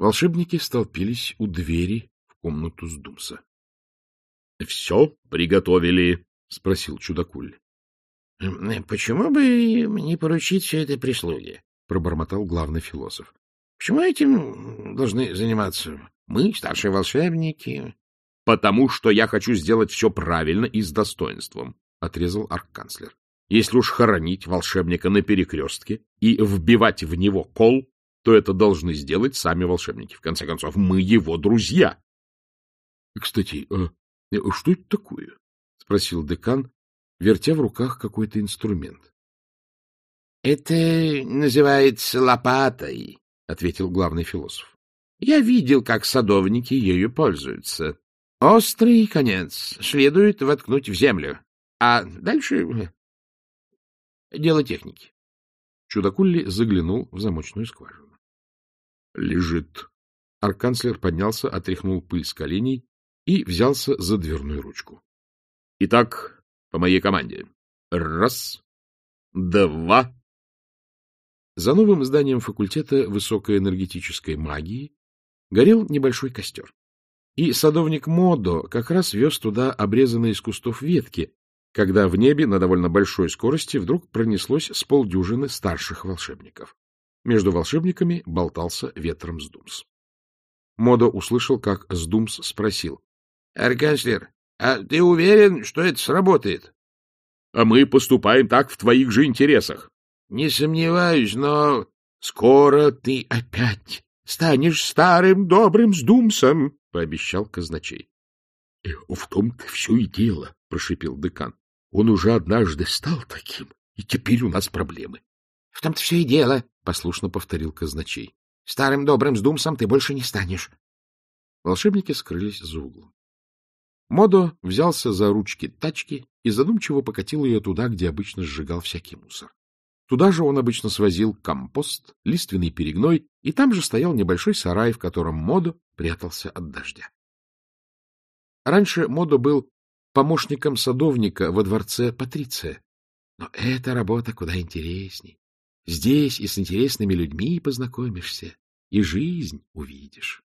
Волшебники столпились у двери в комнату Сдумса. — Все приготовили? — спросил чудакуль. — Почему бы не поручить все это прислуге? — пробормотал главный философ. — Почему этим должны заниматься мы, старшие волшебники? — Потому что я хочу сделать все правильно и с достоинством, — отрезал архканцлер. — Если уж хоронить волшебника на перекрестке и вбивать в него кол, то это должны сделать сами волшебники. В конце концов, мы его друзья. — Кстати, что это такое? — спросил декан, вертя в руках какой-то инструмент. — Это называется лопатой, — ответил главный философ. — Я видел, как садовники ею пользуются. Острый конец следует воткнуть в землю, а дальше дело техники. Чудакулли заглянул в замочную скважину. — Лежит. Архканцлер поднялся, отряхнул пыль с коленей и взялся за дверную ручку. — Итак, по моей команде. Раз, два. За новым зданием факультета высокоэнергетической магии горел небольшой костер. И садовник Модо как раз вез туда обрезанные из кустов ветки, когда в небе на довольно большой скорости вдруг пронеслось с полдюжины старших волшебников. Между волшебниками болтался ветром Сдумс. Модо услышал, как Сдумс спросил. — Архканцлер, а ты уверен, что это сработает? — А мы поступаем так в твоих же интересах. — Не сомневаюсь, но скоро ты опять станешь старым добрым Сдумсом, — пообещал казначей. — В том-то все и дело, — прошипел декан. — Он уже однажды стал таким, и теперь у нас проблемы. — В том-то все и дело, — послушно повторил казначей. — Старым добрым Сдумсом ты больше не станешь. Волшебники скрылись за углом. Модо взялся за ручки тачки и задумчиво покатил ее туда, где обычно сжигал всякий мусор. Туда же он обычно свозил компост, лиственный перегной, и там же стоял небольшой сарай, в котором Модо прятался от дождя. Раньше Модо был помощником садовника во дворце Патриция, но эта работа куда интересней. Здесь и с интересными людьми познакомишься, и жизнь увидишь.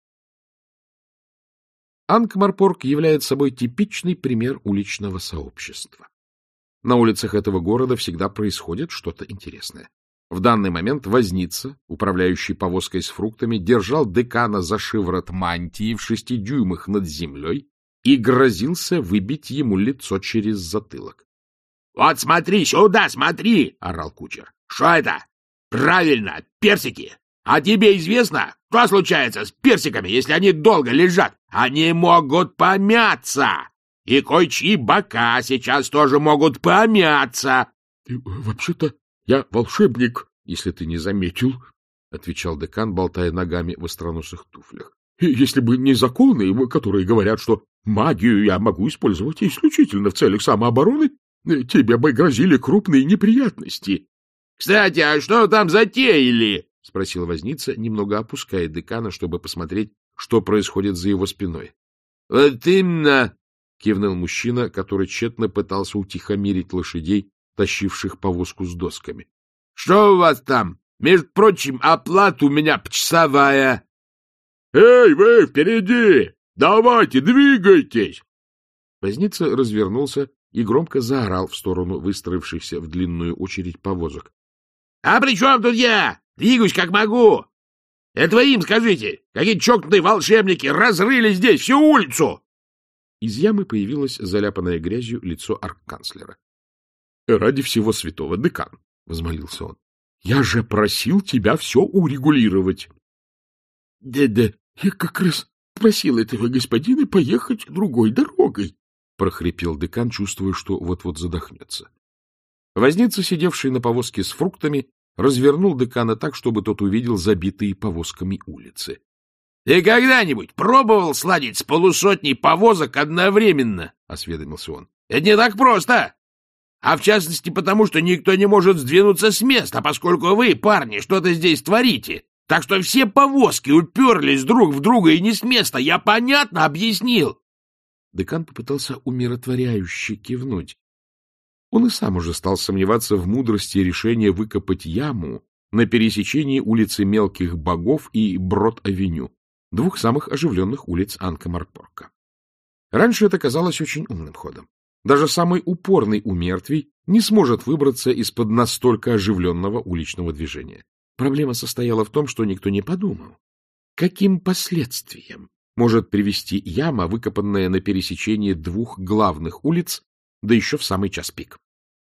Анкмарпорг является собой типичный пример уличного сообщества. На улицах этого города всегда происходит что-то интересное. В данный момент возница, управляющий повозкой с фруктами, держал декана за шиворот мантии в 6 дюймах над землей и грозился выбить ему лицо через затылок. — Вот смотри, сюда смотри! — орал кучер. — Что это? Правильно, персики! А тебе известно, что случается с персиками, если они долго лежат? Они могут помяться! И кое-чьи бока сейчас тоже могут помяться! — Вообще-то я волшебник, если ты не заметил, — отвечал декан, болтая ногами в остроносых туфлях. — Если бы не законы, которые говорят, что магию я могу использовать исключительно в целях самообороны, тебе бы грозили крупные неприятности. — Кстати, а что там затеяли? — спросил возница, немного опуская декана, чтобы посмотреть, что происходит за его спиной. — Вот именно! — кивнул мужчина, который тщетно пытался утихомирить лошадей, тащивших повозку с досками. — Что у вас там? Между прочим, оплата у меня почасовая. — Эй, вы впереди! Давайте, двигайтесь! Возница развернулся и громко заорал в сторону выстроившихся в длинную очередь повозок. — А при чем тут я? Двигаюсь как могу! Это вы им скажите! Какие чокнутые волшебники разрыли здесь всю улицу! Из ямы появилось заляпанное грязью лицо архканцлера. — Ради всего святого, декан! — возмолился он. — Я же просил тебя все урегулировать. — Да, я как раз просил этого господина поехать другой дорогой, — прохрипел декан, чувствуя, что вот-вот задохнется. Возница, сидевший на повозке с фруктами, развернул декана так, чтобы тот увидел забитые повозками улицы. — Ты когда-нибудь пробовал сладить с полусотней повозок одновременно? — осведомился он. — Это не так просто! А в частности потому, что никто не может сдвинуться с места, поскольку вы, парни, что-то здесь творите. Так что все повозки уперлись друг в друга и не с места. Я понятно объяснил? Декан попытался умиротворяюще кивнуть. Он и сам уже стал сомневаться в мудрости решения выкопать яму на пересечении улицы Мелких Богов и Брод-авеню, двух самых оживленных улиц Анкмарпорка. Раньше это казалось очень умным ходом. Даже самый упорный умертвий не сможет выбраться из-под настолько оживленного уличного движения. Проблема состояла в том, что никто не подумал, каким последствиям может привести яма, выкопанная на пересечении двух главных улиц, да еще в самый час пик.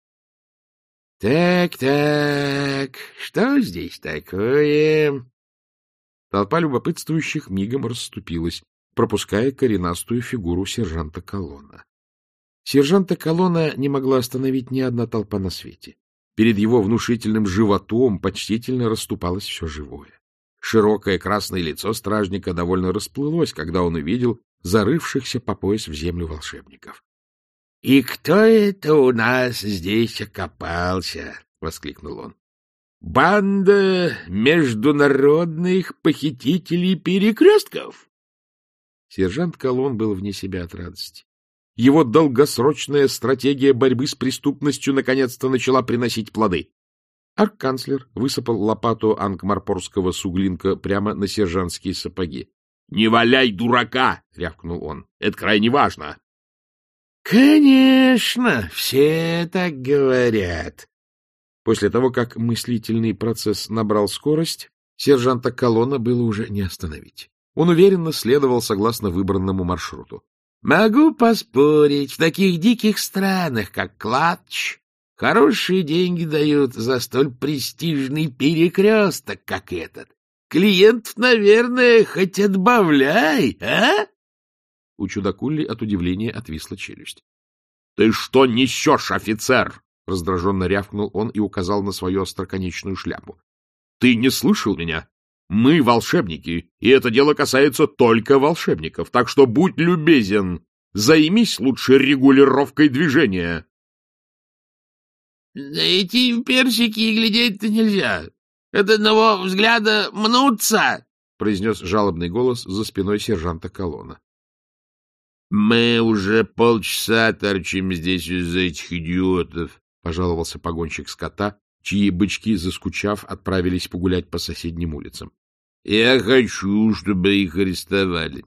Так, что здесь такое? Толпа любопытствующих мигом расступилась, пропуская коренастую фигуру сержанта Коллона. Сержанта Коллона не могла остановить ни одна толпа на свете. Перед его внушительным животом почтительно расступалось все живое. Широкое красное лицо стражника довольно расплылось, когда он увидел зарывшихся по пояс в землю волшебников. — И кто это у нас здесь окопался? — воскликнул он. — Банда международных похитителей перекрестков? Сержант Коллон был вне себя от радости. Его долгосрочная стратегия борьбы с преступностью наконец-то начала приносить плоды. Арканцлер высыпал лопату анкмарпорского суглинка прямо на сержантские сапоги. — Не валяй дурака! — рявкнул он. — Это крайне важно. — Конечно, все так говорят. После того, как мыслительный процесс набрал скорость, сержанта Коллона было уже не остановить. Он уверенно следовал согласно выбранному маршруту. — Могу поспорить, в таких диких странах, как Клатч, хорошие деньги дают за столь престижный перекресток, как этот. Клиентов, наверное, хоть отбавляй, а? У чудакулли от удивления отвисла челюсть. — Ты что несешь, офицер? — раздраженно рявкнул он и указал на свою остроконечную шляпу. — Ты не слышал меня? Мы волшебники, и это дело касается только волшебников, так что будь любезен, займись лучше регулировкой движения. — Да эти персики и глядеть-то нельзя. От одного взгляда мнутся, — произнес жалобный голос за спиной сержанта Коллона. — Мы уже полчаса торчим здесь из-за этих идиотов, — пожаловался погонщик скота, чьи бычки, заскучав, отправились погулять по соседним улицам. — Я хочу, чтобы их арестовали.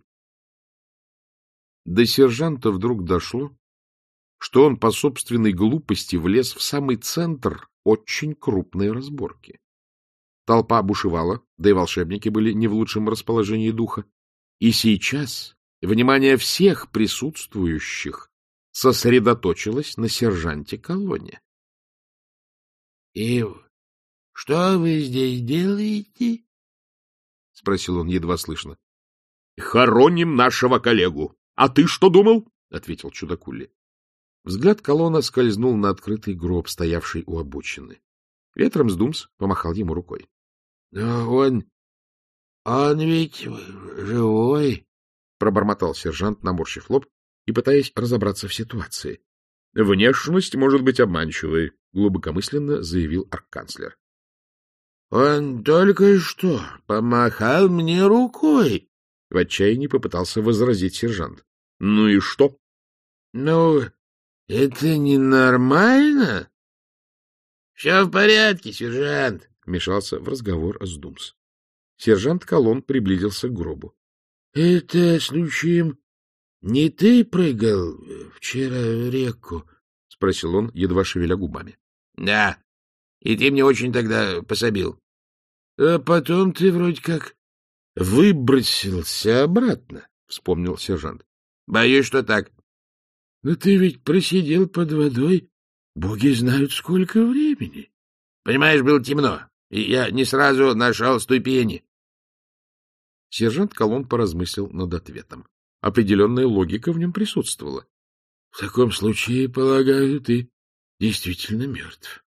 До сержанта вдруг дошло, что он по собственной глупости влез в самый центр очень крупной разборки. Толпа бушевала, да и волшебники были не в лучшем расположении духа. И сейчас внимание всех присутствующих сосредоточилось на сержанте Коллоне. — И что вы здесь делаете? — спросил он едва слышно. — Хороним нашего коллегу. А ты что думал? — ответил чудакулли. Взгляд Коллона скользнул на открытый гроб, стоявший у обочины. Ветром сдумс помахал ему рукой. — Но он ведь живой, — пробормотал сержант, наморщив лоб и пытаясь разобраться в ситуации. — Внешность может быть обманчивой, — глубокомысленно заявил арканцлер. — Он только что помахал мне рукой, — в отчаянии попытался возразить сержант. — Ну и что? — Ну, это ненормально. — Все в порядке, сержант, — вмешался в разговор Сдумс. Сержант Коллон приблизился к гробу. — Это, случаем, не ты прыгал вчера в реку? — спросил он, едва шевеля губами. — Да, и ты мне очень тогда пособил. — А потом ты вроде как выбросился обратно, — вспомнил сержант. — Боюсь, что так. — Но ты ведь просидел под водой, боги знают сколько времени. — Понимаешь, было темно, и я не сразу нашел ступени. Сержант Коллон поразмыслил над ответом. Определенная логика в нем присутствовала. — В таком случае, полагаю, ты действительно мертв.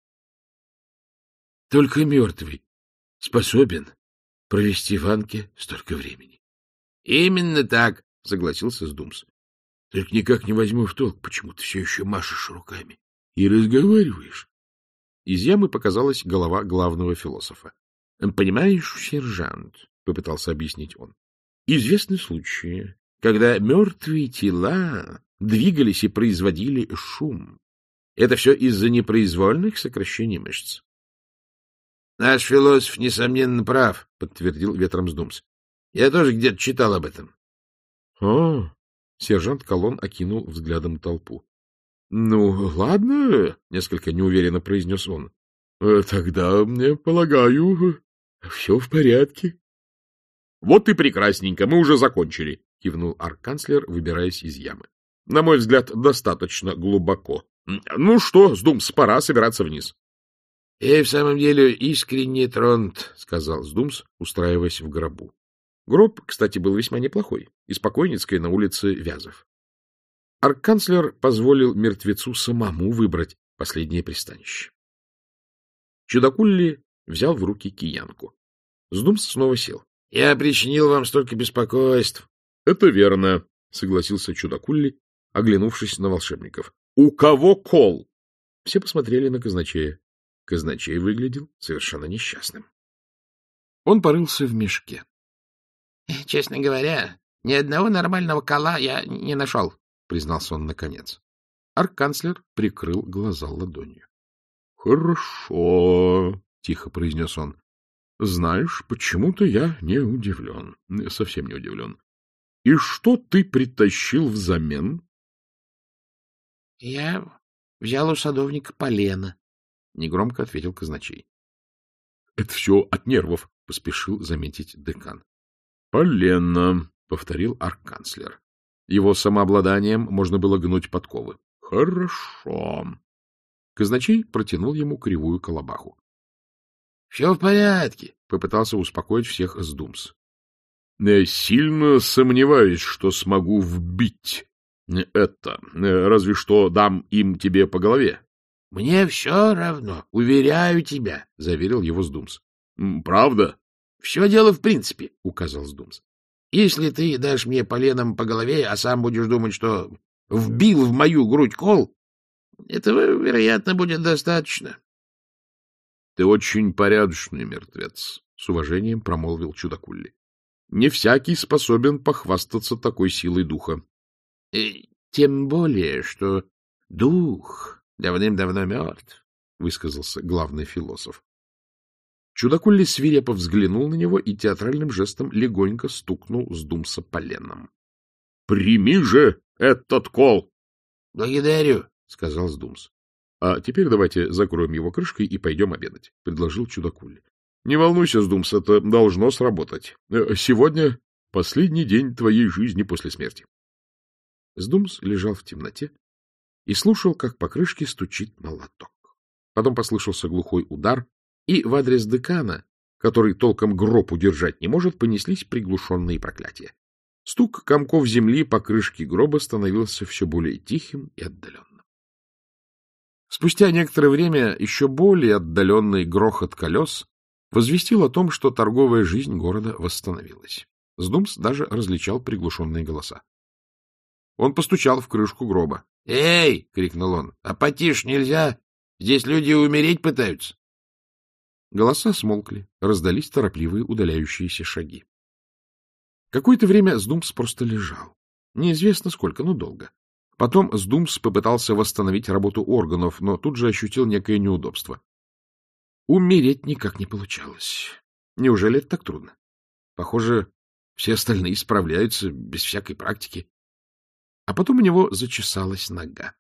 Только мертвый способен провести в Анке столько времени. — Именно так, — согласился Сдумс. — Только никак не возьму в толк, почему ты все еще машешь руками и разговариваешь. Из ямы показалась голова главного философа. — Понимаешь, сержант, — попытался объяснить он, — известны случаи, когда мертвые тела двигались и производили шум. Это все из-за непроизвольных сокращений мышц. Наш философ, несомненно, прав, — подтвердил ветром Сдумс. Я тоже где-то читал об этом. Сержант Колон окинул взглядом толпу. — Ну, ладно, — несколько неуверенно произнес он. — Тогда, мне полагаю, все в порядке. — Вот и прекрасненько, мы уже закончили, — кивнул арканцлер, выбираясь из ямы. — На мой взгляд, достаточно глубоко. Ну что, Сдумс, пора собираться вниз. — Я в самом деле искренне тронут, — сказал Сдумс, устраиваясь в гробу. Гроб, кстати, был весьма неплохой, из покойницкой на улице Вязов. Арканцлер позволил мертвецу самому выбрать последнее пристанище. Чудакулли взял в руки киянку. Сдумс снова сел. — Я причинил вам столько беспокойств. — Это верно, — согласился Чудакулли, оглянувшись на волшебников. — У кого кол? Все посмотрели на казначея. Казначей выглядел совершенно несчастным. Он порылся в мешке. — Честно говоря, ни одного нормального кола я не нашел, — признался он наконец. Арканцлер прикрыл глаза ладонью. — Хорошо, — тихо произнес он. — Знаешь, почему-то я не удивлен, совсем не удивлен. И что ты притащил взамен? — Я взял у садовника полено, — негромко ответил казначей. — Это все от нервов, — поспешил заметить декан. — Полено, — повторил арканцлер. Его самообладанием можно было гнуть подковы. — Хорошо. Казначей протянул ему кривую колобаху. — Все в порядке, — попытался успокоить всех Сдумс. — Сильно сомневаюсь, что смогу вбить это. Разве что дам им тебе по голове. — Мне все равно, уверяю тебя, — заверил его Сдумс. — Правда? — Все дело в принципе, — указал Сдумс. — Если ты дашь мне поленом по голове, а сам будешь думать, что вбил в мою грудь кол, этого, вероятно, будет достаточно. — Ты очень порядочный мертвец, — с уважением промолвил Чудакулли. — Не всякий способен похвастаться такой силой духа. — Тем более, что дух давным-давно мертв, — высказался главный философ. Чудакулли свирепо взглянул на него и театральным жестом легонько стукнул Сдумса поленом. — Прими же этот кол! — Благодарю, — сказал Сдумс. — А теперь давайте закроем его крышкой и пойдем обедать, — предложил Чудакулли. — Не волнуйся, Сдумс, это должно сработать. Сегодня последний день твоей жизни после смерти. Сдумс лежал в темноте и слушал, как по крышке стучит молоток. Потом послышался глухой удар, и в адрес декана, который толком гроб удержать не может, понеслись приглушенные проклятия. Стук комков земли по крышке гроба становился все более тихим и отдаленным. Спустя некоторое время еще более отдаленный грохот колес возвестил о том, что торговая жизнь города восстановилась. Сдумс даже различал приглушенные голоса. Он постучал в крышку гроба. — Эй! — крикнул он. — А потише нельзя? Здесь люди умереть пытаются. Голоса смолкли, раздались торопливые удаляющиеся шаги. Какое-то время Сдумс просто лежал. Неизвестно сколько, но долго. Потом Сдумс попытался восстановить работу органов, но тут же ощутил некое неудобство. Умереть никак не получалось. Неужели это так трудно? Похоже, все остальные справляются без всякой практики. А потом у него зачесалась нога.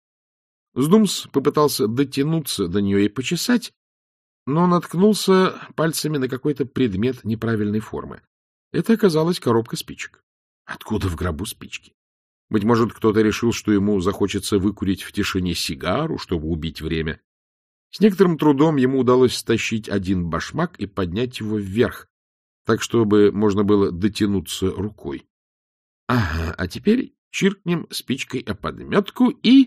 Сдумс попытался дотянуться до нее и почесать, но наткнулся пальцами на какой-то предмет неправильной формы. Это оказалась коробка спичек. Откуда в гробу спички? Быть может, кто-то решил, что ему захочется выкурить в тишине сигару, чтобы убить время. С некоторым трудом ему удалось стащить один башмак и поднять его вверх, так, чтобы можно было дотянуться рукой. Ага, а теперь чиркнем спичкой о подметку и...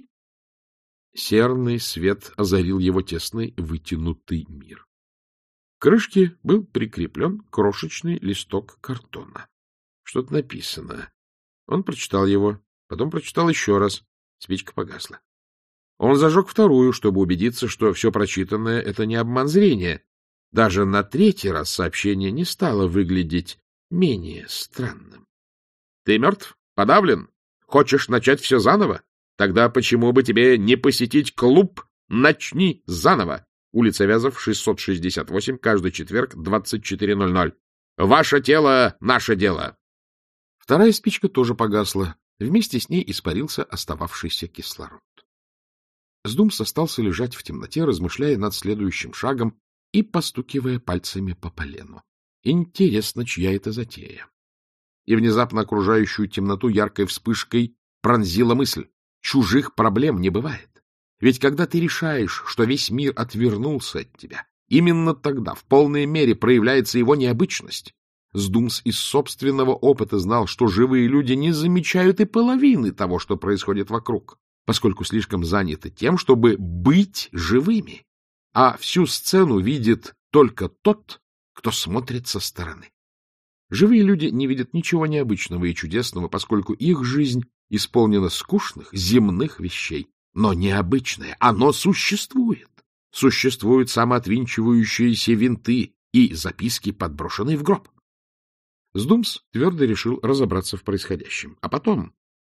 Серный свет озарил его тесный вытянутый мир. К крышке был прикреплен крошечный листок картона. Что-то написано. Он прочитал его, потом прочитал еще раз. Спичка погасла. Он зажег вторую, чтобы убедиться, что все прочитанное — это не обман зрения. Даже на третий раз сообщение не стало выглядеть менее странным. — Ты мертв? Подавлен? Хочешь начать все заново? Тогда почему бы тебе не посетить клуб «Начни заново»? Улица Вязов, 668, каждый четверг, 24:00. Ваше тело — наше дело. Вторая спичка тоже погасла. Вместе с ней испарился остававшийся кислород. Сдумс остался лежать в темноте, размышляя над следующим шагом и постукивая пальцами по полену. Интересно, чья это затея? И внезапно окружающую темноту яркой вспышкой пронзила мысль: чужих проблем не бывает. Ведь когда ты решаешь, что весь мир отвернулся от тебя, именно тогда в полной мере проявляется его необычность. Сдумс из собственного опыта знал, что живые люди не замечают и половины того, что происходит вокруг, поскольку слишком заняты тем, чтобы быть живыми, а всю сцену видит только тот, кто смотрит со стороны. Живые люди не видят ничего необычного и чудесного, поскольку их жизнь исполнена скучных, земных вещей. Но необычное, оно существует. Существуют самоотвинчивающиеся винты и записки, подброшенные в гроб. Сдумс твердо решил разобраться в происходящем. А потом,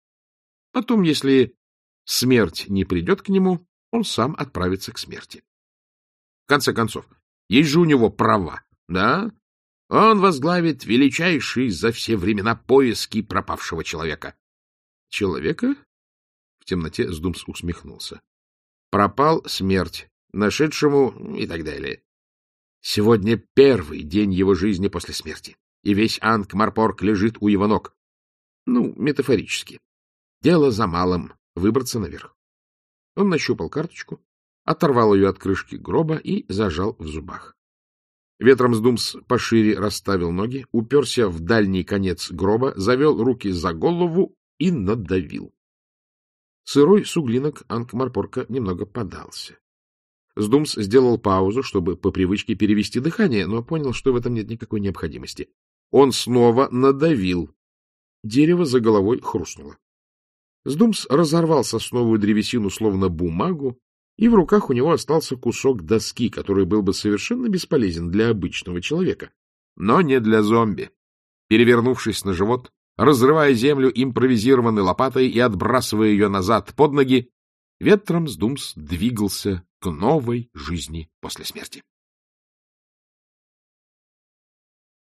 если смерть не придет к нему, он сам отправится к смерти. В конце концов, есть же у него права, да? Он возглавит величайший за все времена поиски пропавшего человека. Человека? В темноте Сдумс усмехнулся. Пропал — смерть, нашедшему и так далее. Сегодня первый день его жизни после смерти, и весь Анкмарпорк лежит у его ног. Ну, метафорически. Дело за малым — выбраться наверх. Он нащупал карточку, оторвал ее от крышки гроба и зажал в зубах. Ветром Сдумс пошире расставил ноги, уперся в дальний конец гроба, завел руки за голову и надавил. Сырой суглинок Анкмарпорка немного подался. Сдумс сделал паузу, чтобы по привычке перевести дыхание, но понял, что в этом нет никакой необходимости. Он снова надавил. Дерево за головой хрустнуло. Сдумс разорвал сосновую древесину словно бумагу, и в руках у него остался кусок доски, который был бы совершенно бесполезен для обычного человека, но не для зомби. Перевернувшись на живот, разрывая землю импровизированной лопатой и отбрасывая ее назад под ноги, ветром Сдумс двигался к новой жизни после смерти.